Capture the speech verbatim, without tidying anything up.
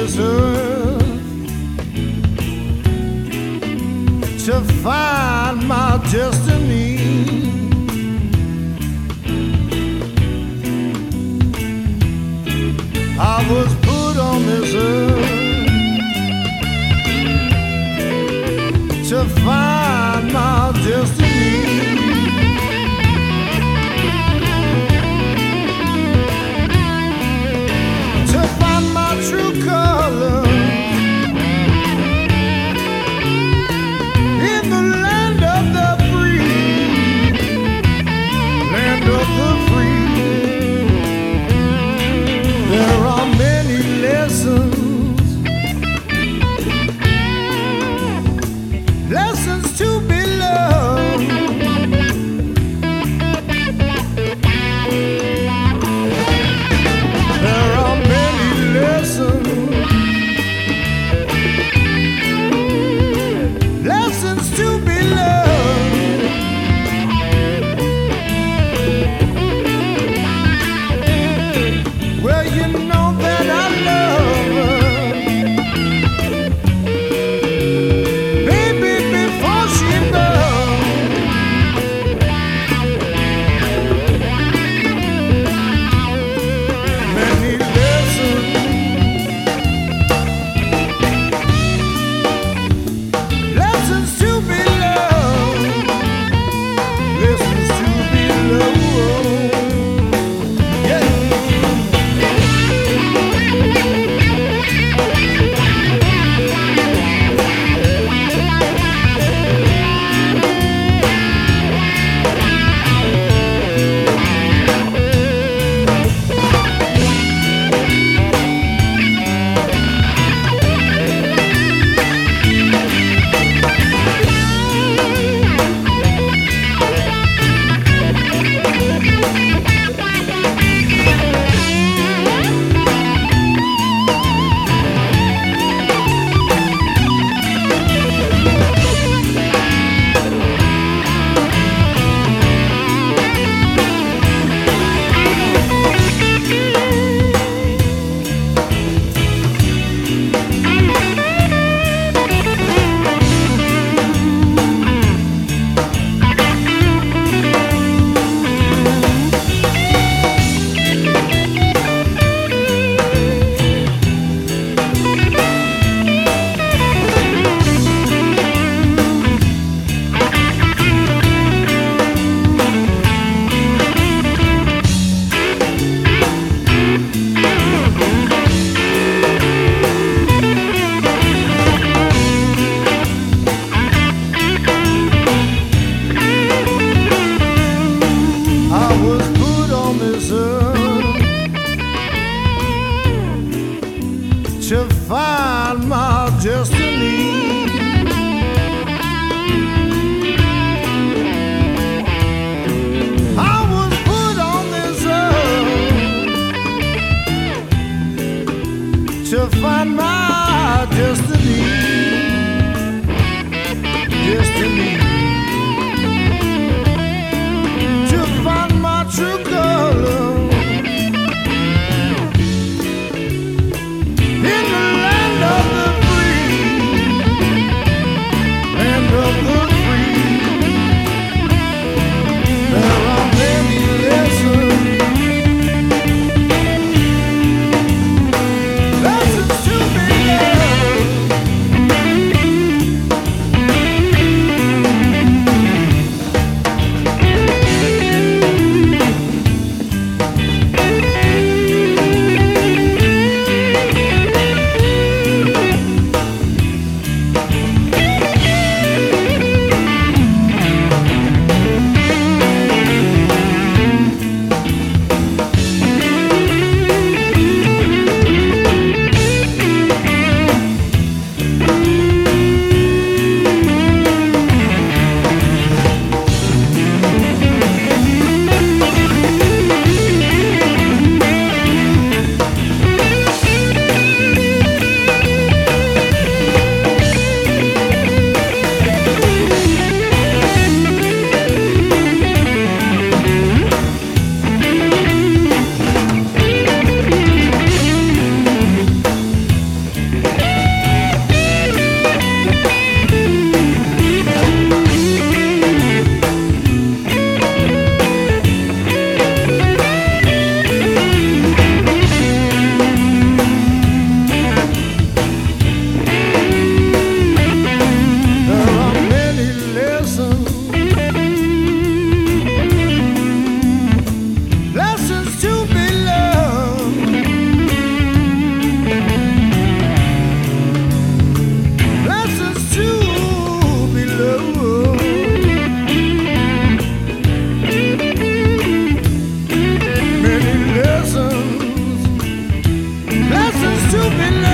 this earth to find my destiny. I was put on this earth to find my destiny. To find my true color in the land of the free, land of the free. There are many lessons, lessons to be learned. There are many lessons, lessons to be learned. Well, you know that I love her, baby, before she goes. Many lessons, lessons to be learned, lessons to be learned. Yeah. I was put on this earth to find my destiny. I was put on this earth to find my destiny. Destiny. To find my true color in the land of the free, land of the free. There are many lessons, lessons to be learned. you've been